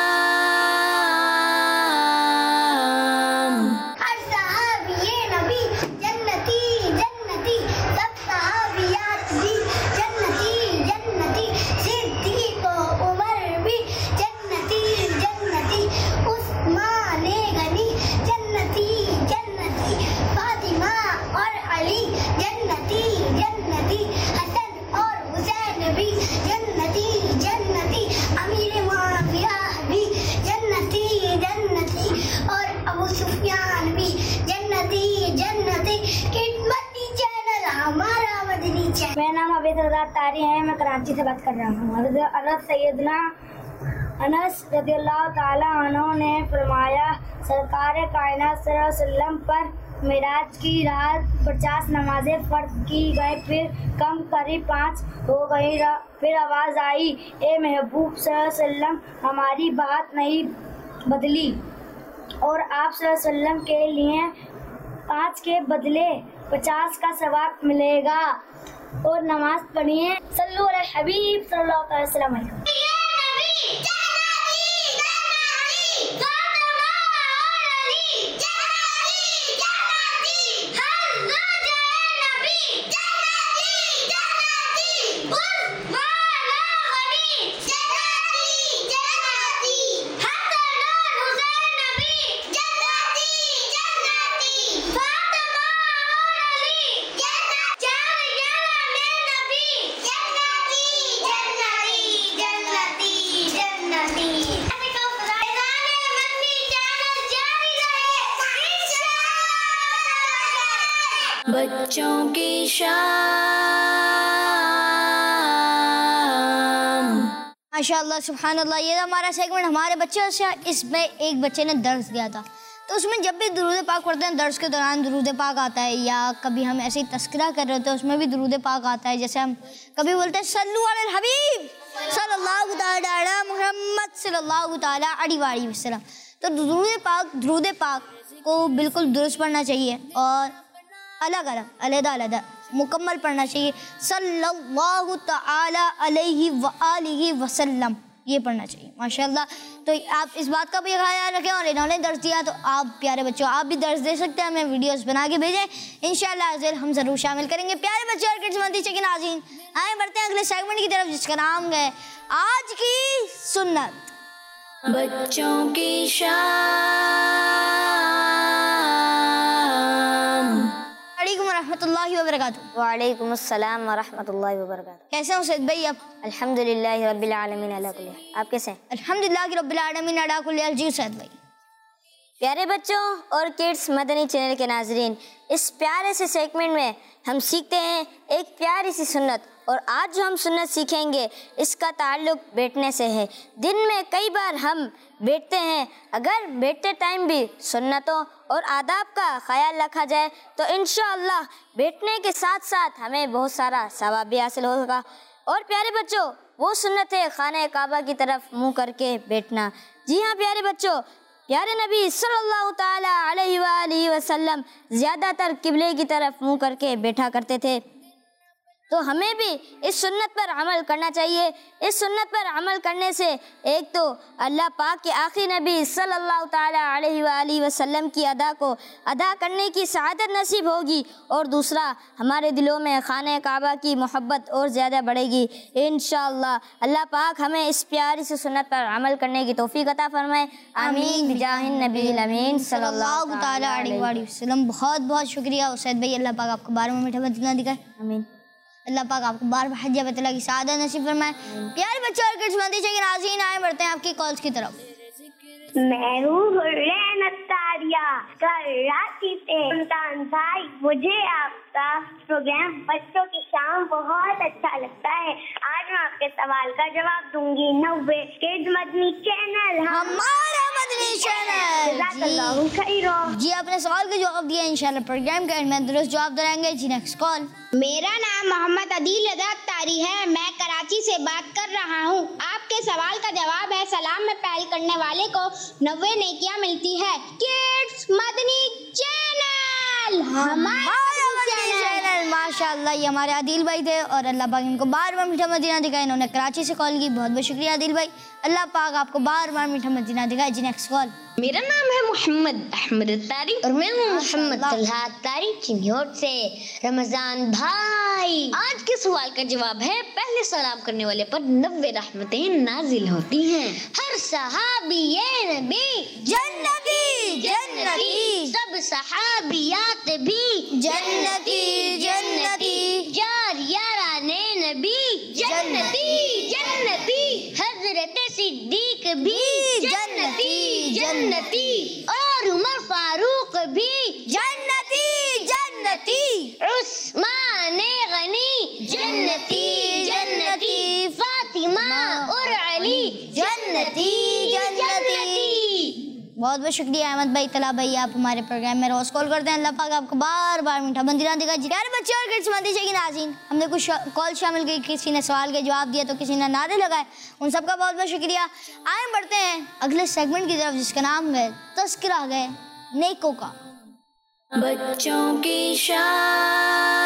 [SPEAKER 6] हर सहाबिये नबी जन्नती जन्नती, सब सहाबियात भी जन्नती जन्नती, सिद्दीक़ व उमर भी जन्नती जन्नती, उस्माने गनी जन्नती जन्नती, फातिमा और अली जन्नती जन्नती, हसन और हुसैन भी जन्नती जन्नती, अमीर मुआविया भी जन्नती जन्नती, और अबू सुफियान भी जन्नती जन्नती। किडमती चैनल हमारा मदनी चैनल। मेरा नाम अबीद रज़ा तारी है, मैं कराची से बात कर रहा हूँ। हज़रत सैयदना अनस रज़ियल्लाहु ताला अन्हु ने फरमाया, सरकार कायनात सल्लल्लाहु अलैहि वसल्लम पर मिराज की रात 50 नमाजें फ़र्ज़ की गई, फिर कम करीब 5 हो गई। फिर आवाज़ आई, ए महबूब सल्लल्लाहु अलैहि वसल्लम, हमारी बात नहीं बदली और आप सल्लल्लाहु अलैहि वसल्लम के लिए 5 के बदले 50 का सवाब मिलेगा, और नमाज पढ़िए। सल्लु अला हबीब सल्लल्लाहु अलैहि वसल्लम।
[SPEAKER 1] बच्चों की शाम।
[SPEAKER 2] माशाअल्लाह सुभानअल्लाह, ये हमारा सेगमेंट हमारे बच्चे से। इसमें एक बच्चे ने दर्स दिया था, तो उसमें जब भी दुरूद पाक पढ़ते हैं दर्स के दौरान दुरूद पाक आता है, या कभी हम ऐसे ही तस्करा कर रहे होते हैं उसमें भी दुरूद पाक आता है। जैसे हम कभी बोलते हैं सल्लु अलल हबीब सल्लल्लाहु ताला अला मुहम्मद सल्लल्लाहु ताला अलैहि वसल्लम, तो दुरूद पाक को बिल्कुल दुरुस्त पढ़ना चाहिए और अलग अलग अलग मुकम्मल पढ़ना चाहिए। सल्लल्लाहु ताला अलैहि व आलिहि वसल्लम, ये पढ़ना चाहिए माशाल्लाह। तो आप इस बात का भी ख्याल रखें, और इन्होंने दर्ज दिया तो आप प्यारे बच्चों आप भी दर्ज दे सकते हैं, हमें वीडियोस बना के भेजें, इंशाल्लाह हम ज़रूर शामिल करेंगे। प्यारे बच्चों और किड्स मंदी के नाज़रीन, आए बढ़ते हैं अगले सेगमेंट की तरफ जिसका नाम है आज की सुन्नत।
[SPEAKER 1] बच्चों की शाम।
[SPEAKER 2] रहमतुल्लाहि व बरकातुहू।
[SPEAKER 12] वालेकुम अस्सलाम व रहमतुल्लाहि व बरकातुहू।
[SPEAKER 2] कैसे हो सैयद भाई आप?
[SPEAKER 12] अल्हम्दुलिल्लाहि रब्बिल आलमीन अला कुल्ली हाल। आप कैसे हैं?
[SPEAKER 2] अल्हम्दुलिल्लाहि रब्बिल आलमीन अला कुल्ली हाल। जी सैयद भाई।
[SPEAKER 12] प्यारे बच्चों और किड्स मदनी चैनल के नाजरीन, इस प्यारे से सेगमेंट में हम सीखते हैं एक प्यारी सी सुन्नत, और आज जो हम सुन्नत सीखेंगे इसका ताल्लुक बैठने से है। दिन में कई बार हम बैठते हैं, अगर बैठते टाइम भी सुन्नतों और आदाब का ख्याल रखा जाए तो इंशाअल्लाह बैठने के साथ साथ हमें बहुत सारा सवाब भी हासिल होगा। और प्यारे बच्चों, वो सुन्नत है खाने काबा की तरफ मुँह करके बैठना। जी हाँ प्यारे बच्चों, प्यारे नबी सल्लल्लाहु ताला अलैहि वसल्लम ज़्यादातर किबले की तरफ मुँह करके बैठा करते थे, तो हमें भी इस सुन्नत पर अमल करना चाहिए। इस सुन्नत पर अमल करने से एक तो अल्लाह पाक के आखिरी नबी सल्लल्लाहु ताला अलैहि वसल्लम की अदा को अदा करने की सआदत नसीब होगी, और दूसरा हमारे दिलों में खाने काबा की मोहब्बत और ज़्यादा बढ़ेगी इंशाअल्लाह। अल्लाह पाक हमें इस प्यारी सी सुन्नत पर अमल करने की तौफीक अता फरमाए। आमीन बिजाहिन नबील अमीन सल्लल्लाहु ताला अलैहि वसल्लम।
[SPEAKER 2] बहुत बहुत शुक्रिया उसैद भाई, अल्लाह पाक आपको बार में मीठा बदला दिखाए।
[SPEAKER 12] आमीन।
[SPEAKER 2] अल्लाह पाक आपको बार बार हज बतला की सादा नसीब फरमाए। प्यारे बच्चों और किड्स मंदी के नाज़रीन, आए बढ़ते हैं आपकी कॉल्स की तरफ।
[SPEAKER 6] मैं हूँ हुरैन अत्तारिया कराची से। रमजान भाई, मुझे आपका प्रोग्राम बच्चों की शाम बहुत अच्छा लगता है। आज मैं आपके सवाल का जवाब दूंगी। 90 किड्स मदनी चैनल,
[SPEAKER 2] हमारा मदनी चैनल।
[SPEAKER 6] जज़ाकल्लाहु खैर।
[SPEAKER 2] जी आपने सवाल का जवाब दिया, इंशाल्लाह प्रोग्राम के में दुरुस्त जवाब दिलाएंगे। जी नेक्स्ट कॉल।
[SPEAKER 13] मेरा नाम मोहम्मद अदील रज़ा तारी है, मैं कराची से बात कर रहा हूँ। आपके सवाल का जवाब है, सलाम में पहल करने वाले को 90 नेकियां मिलती है। Kids Madani channel. चैनल हमारा मदनी
[SPEAKER 2] चैनल। माशाअल्लाह, ये हमारे आदिल भाई थे और अल्लाह पाक इनको बार बार मीठा मदीना दिखाए। इन्होंने कराची से कॉल की, बहुत बहुत शुक्रिया आदिल भाई। अल्लाह पाक आपको बार बार मीठा मदीना दिखाए। जी नेक्स्ट कॉल।
[SPEAKER 14] मेरा नाम है मोहम्मद अहमद तारी और मैं हूँ मोहम्मद तलहा तारी चिन्योट से। रमजान भाई, आज के सवाल का जवाब है, पहले सलाम करने वाले पर 90 रहमतें नाजिल होती हैं। हर सहाबी ये नबी जन्नती जन्नती, सब सहाबियात भी जन्नती जन्नती, यार याराने नबी जन्नती जन्नती, हजरत सिद्दीक भी जन्नती जन्नती, और उमर फारूक भी जन्नती जन्नती, उस्मान गनी जन्नती जन्नती, फातिमा और अली जन्नती जन्नती।
[SPEAKER 2] बहुत बहुत शुक्रिया अहमद भाई, तला भाई, आप हमारे प्रोग्राम में रोज कॉल करते हैं। अल्लाह पाक आपको बार बार मीठा मदीना दिखाए। प्यारे बच्चे और किड्स मदीना के नाज़रीन, हमने कुछ कॉल शामिल की, किसी ने सवाल के जवाब दिया तो किसी ने नारे लगाए, उन सबका बहुत बहुत शुक्रिया। आए बढ़ते हैं अगले सेगमेंट की तरफ जिसका नाम है तज़किरा है नेकों का।
[SPEAKER 1] बच्चों की शाम।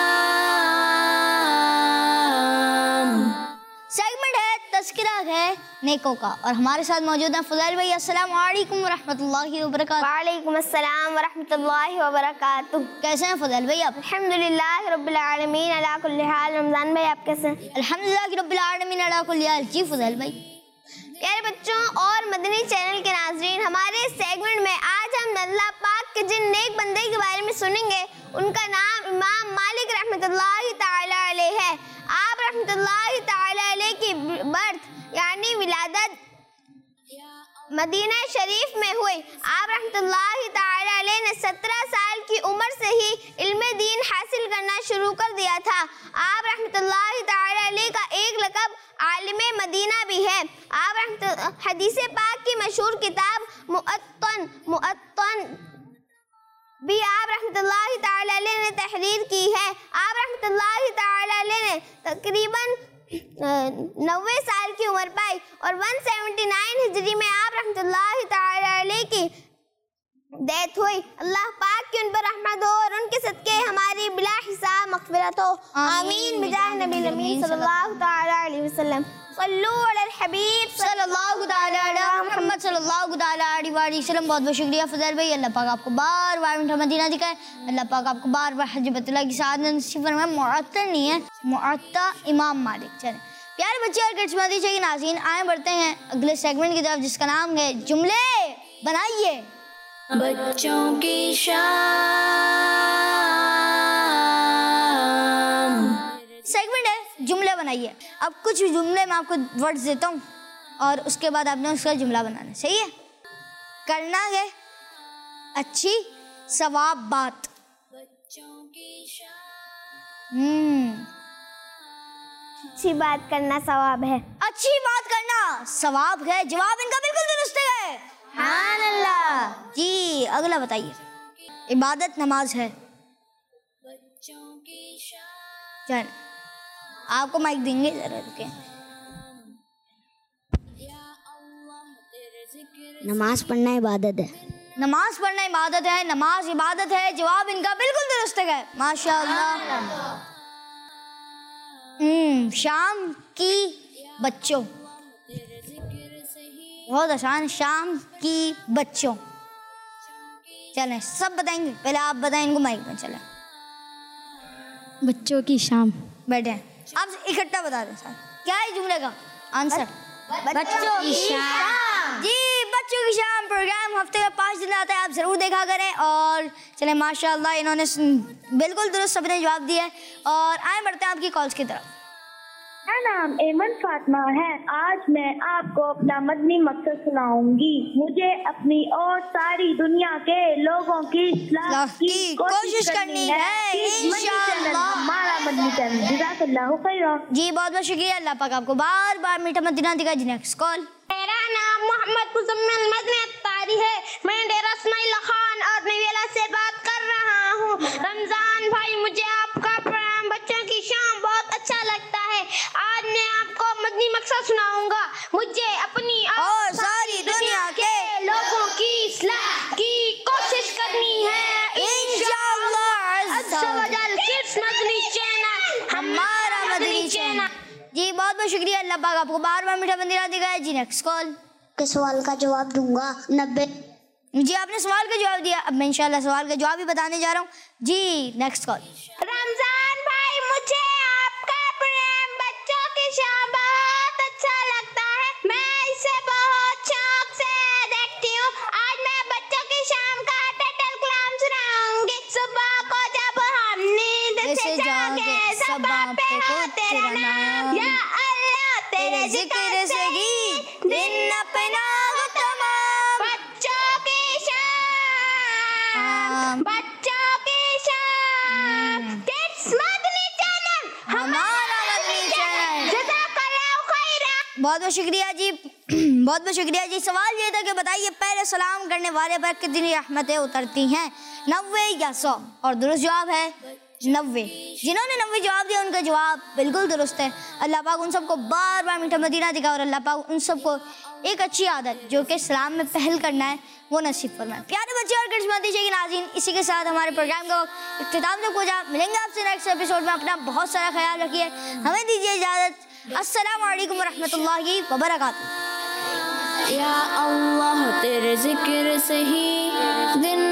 [SPEAKER 2] सेगमेंट है तज़किरा है नेकों का और हमारे साथ मौजूद हैं फज़ैल भाई। अस्सलाम वालेकुम वरहमतुल्लाहि वबरकातुहू।
[SPEAKER 15] वालेकुम अस्सलाम वरहमतुल्लाहि वबरकातुहू।
[SPEAKER 2] कैसे हैं फज़ैल भाई आप?
[SPEAKER 15] अल्हम्दुलिल्लाह रब्बिल आलमीन अला कुल्ली हाल। रमज़ान भाई आप कैसे हैं?
[SPEAKER 2] अल्हम्दुलिल्लाह रब्बिल आलमीन अला कुल्ली हाल। जी फज़ैल भाई।
[SPEAKER 15] प्यारे बच्चों और मदनी चैनल के नाज़रीन, हमारे सेगमेंट में आज हम अल्लाह पाक के जिन नेक बंदे के बारे में सुनेंगे, उनका नाम इमाम मालिक रहमतुल्लाहि ताला अलैह है। आप रहमतुल्लाहि ताला अलैह की बर्थ यानी विलादत मदीना शरीफ में हुई। आप रहमतुल्लाहि ताला अलैह ने 17 साल की उम्र से ही इल्म दीन हासिल करना शुरू कर दिया था। आप रहमतुल्लाहि ताला अलैह का एक लक़ब आलिमे मदीना भी है। आप हदीस पाक की मशहूर किताब मुअत्तन भी आप रहमतुल्लाहि ताला अलैह ने तहरीर की है। आप रहमतुल्लाहि ताला अलैह ने तकरीबन 90 साल की उम्र पाई और 179 हिजरी में आप रहमतुल्लाहि ताला अलैह की डेथ हुई। अल्लाह पाक की उन पर रहमत हो और उनके सदके हमारी बिला हिसाब मग़फ़िरत हो। आमीन बिजाह नबी अमीन सल्लल्लाहु ताला अलैहि वसल्लम। सल्लु अलल हबीब
[SPEAKER 2] सल्लल्लाहु ताला अला मुहम्मद सल्लल्लाहु ताला अलैहि वसल्लम। बहुत बहुत शुक्रिया फज़ैल भाई। अल्लाह पाक आपको बार बार मीठा मदीना दिखाए। अल्लाह पाक आपको बार बार हज बैतुल्लाह की सआदत नसीब फरमाए। मुअत्ता नहीं है, मुअत्ता इमाम मालिक। चलें प्यारे बच्चे और किड्स मदीना के नाज़रीन, आए बढ़ते हैं अगले सेगमेंट की तरफ जिसका नाम है जुमले बनाइए।
[SPEAKER 1] बच्चों की शाम।
[SPEAKER 2] सेगमेंट है जुमले बनाइए। अब कुछ जुमले मैं आपको वर्ड्स देता हूँ और उसके बाद आपने उसका जुमला बनाना। सही है? करना है अच्छी सवाब बात।
[SPEAKER 15] अच्छी बात करना सवाब है।
[SPEAKER 2] अच्छी बात करना सवाब है। जवाब इनका बिल्कुल दुरुस्त है। सुभान अल्लाह। जी अगला बताइए। इबादत नमाज है। चल आपको माइक देंगे, जरा रुके।
[SPEAKER 12] नमाज पढ़ना इबादत है।
[SPEAKER 2] नमाज पढ़ना इबादत है। नमाज इबादत है। जवाब इनका बिल्कुल दुरुस्त है। माशाअल्लाह। शाम की बच्चों, बहुत आसान। शाम की बच्चों। चलें सब बताएंगे, पहले आप बताएं इनको माइक में। चलें
[SPEAKER 8] बच्चों की शाम।
[SPEAKER 2] बैठे आप इकट्ठा बता दें सर, क्या है जुमले का आंसर?
[SPEAKER 12] बच्चों की शाम।
[SPEAKER 2] जी बच्चों की शाम प्रोग्राम हफ्ते में 5 दिन आता है, आप ज़रूर देखा करें। और चलें माशाअल्लाह इन्होंने बिल्कुल दुरुस्त सबने जवाब दिया है। और आए बढ़ते हैं आपकी कॉल्स की तरफ।
[SPEAKER 7] मेरा नाम एमन फातिमा है। आज मैं आपको अपना मदनी मकसद सुनाऊंगी। मुझे अपनी और सारी दुनिया के लोगों की इस्लाह की कोशिश करनी है इंशाअल्लाह। हमारा मदनी चैनल जज़ाकल्लाहु खैरन।
[SPEAKER 2] जी बहुत बहुत शुक्रिया। अल्लाह पाक आपको बार बार मीठा मदीना दिखाए। जी नेक्स्ट कॉल।
[SPEAKER 14] मेरा नाम मोहम्मद मुजम्मिल मदनी तारी है। मैं डेरा इस्माइल खान और नवेला से बात कर रहा हूँ। रमजान भाई, मुझे आपका प्रोग्राम बच्चों की शाम बहुत अच्छा लगता है। आज मैं आपको मदनी मकसद सुनाऊंगा। मुझे अपनी और सारी दुनिया के लोगों की इस्लाह की कोशिश करनी है इंशाअल्लाह।
[SPEAKER 2] बहुत शुक्रिया, अल्लाह पाक आपको बार बार मीठा बंदिरा दिखाया जी। नेक्स्ट कॉल
[SPEAKER 6] के सवाल का जवाब दूंगा 90।
[SPEAKER 2] जी आपने सवाल का जवाब दिया, अब मैं इंशाल्लाह सवाल का जवाब ही बताने जा रहा हूँ जी। नेक्स्ट कॉल
[SPEAKER 13] रमजान भाई, मुझे आपका प्रोग्राम बच्चों की शाम बहुत अच्छा लगता है, मैं इसे बहुत शौक से देखती हूँ। आज मैं बच्चों की शाम का टाइटल कलाम सुनाऊंगी। सुबह को जब हम नींद से जागे, सबा पे हो तेरा नाम, या अल्लाह तेरे जिक्र से ही दिन अपना हो तमाम। बच्चों की शाम, बच्चों की शाम, किड्स मदनी चैनल, हमारा मदनी चैनल। जज़ाकल्लाहु खैरा।
[SPEAKER 2] बहुत बहुत शुक्रिया जी, बहुत बहुत शुक्रिया जी। सवाल ये था कि बताइए पहले सलाम करने वाले पर कितनी रहमतें उतरती हैं, 90 या 100? और दुरुस्त जवाब है 90। जिन्होंने 90 जवाब दिया उनका जवाब बिल्कुल दुरुस्त है। अल्लाह पाक उन सबको बार बार मीठा मदीना दिखा और अल्लाह पाक उन सबको एक अच्छी आदत जो कि सलाम में पहल करना है वो नसीब फरमाए। प्यारे बच्चे और किस्मती के नाज़रीन, इसी के साथ हमारे प्रोग्राम को इख्तिताम तक पहुंचा। मिलेंगे आपसे नेक्स्ट एपिसोड में। अपना बहुत सारा ख्याल रखिए, हमें दीजिए इजाज़त। अस्सलामु अलैकुम रहमतुल्लाहि व बरकातुहू।
[SPEAKER 1] या अल्लाह तेरे जिक्र से ही दिन